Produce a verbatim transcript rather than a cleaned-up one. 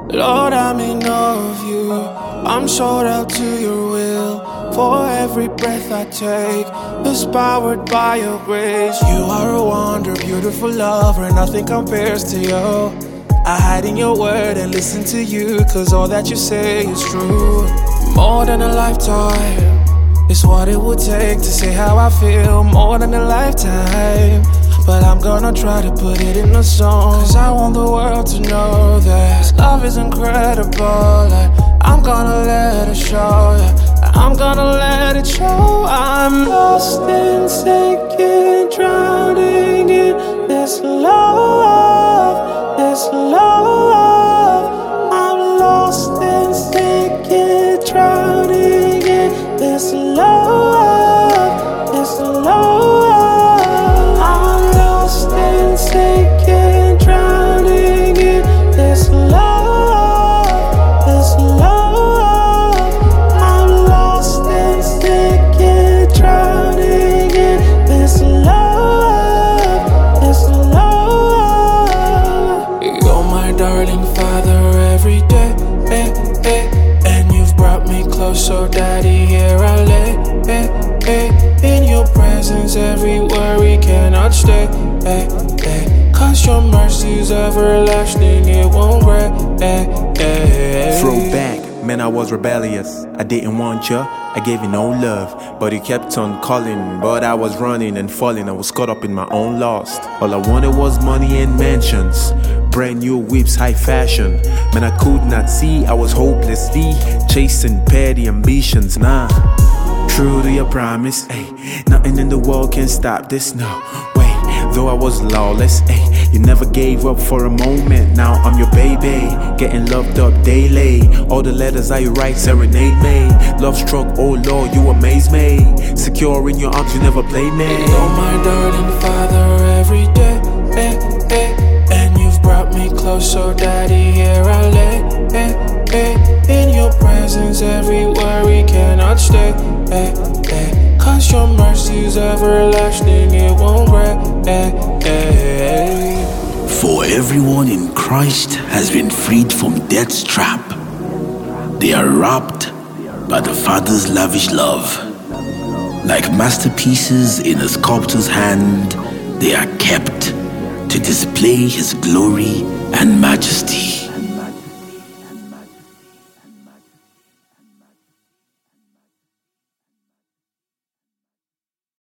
Lord, I'm in awe of you. I'm sold out to your will. For every breath I take is powered by your grace. You are a wonder, beautiful lover, nothing compares to you. I hide in your word and listen to you, cause all that you say is true. More than a lifetime is what it would take to say how I feel. More than a lifetime, but I'm gonna try to put it in a song, cause I want the world to know that this love is incredible. Like, I'm gonna let it show, yeah. I'm gonna let it show. I'm lost and sinking, drowning in this love, this love. I'm lost and sinking, drowning in this love, this love. I'm lost and sinking, drowning in this love, this love. I'm lost and sinking, drowning in this love, this love. You're my darling Father every day, eh, eh. And you've brought me close, so Daddy, here I lay, eh, eh. In your presence everywhere we cannot stay, eh, eh. Cause your mercy's everlasting, it won't break, eh, eh. Throwback, man, I was rebellious. I didn't want you, I gave you no love, but you kept on calling. But I was running and falling, I was caught up in my own lost. All I wanted was money and mansions, brand new whips, high fashion. Man, I could not see, I was hopelessly chasing petty ambitions, nah. True to your promise, ayy, nothing in the world can stop this, no. Wait, though I was lawless, ayy, you never gave up for a moment. Now I'm your baby, getting loved up daily. All the letters I write serenade me. Love struck, oh Lord, you amaze me. Secure in your arms, you never play me. You're my darling Father every day, eh, eh. And you've brought me close, so Daddy, here I lay, eh, eh. In your presence everywhere we cannot stay, eh, eh. Cause your mercy's everlasting, it won't break, eh, eh. For everyone in Christ has been freed from death's trap. They are wrapped by the Father's lavish love. Like masterpieces in a sculptor's hand, they are kept to display His glory and majesty.